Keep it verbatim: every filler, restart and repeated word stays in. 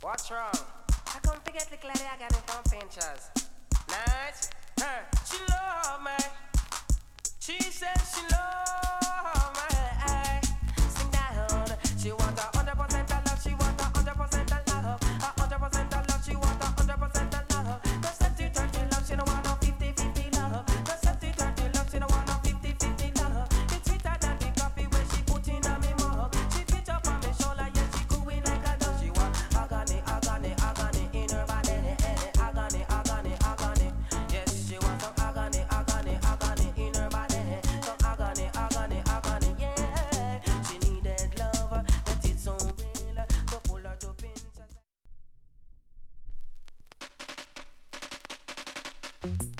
What's wrong? I couldn't forget the lady I got it from Pinchers. Nice. Her. She love me. She said she love me. Sing down. She want a hundred percent of love. She want a hundred percent of love. A hundred percent of love. She want a hundred percent of love. The seventy thirty love. She don't want no fifty fifty love. The seventy thirty love. She don't want no fifty fifty love. It's sweeter than the coffee when she put in on me mug. She pitch up on me shoulder. Yeah, she cooing like a dove. She want agony, agony, agony in her body. Agony, agony, agony. Yes, she want some agony, agony, agony in her body. Some agony, agony, agony. Yeah, she needed love, but it's so real to pull her to pinch.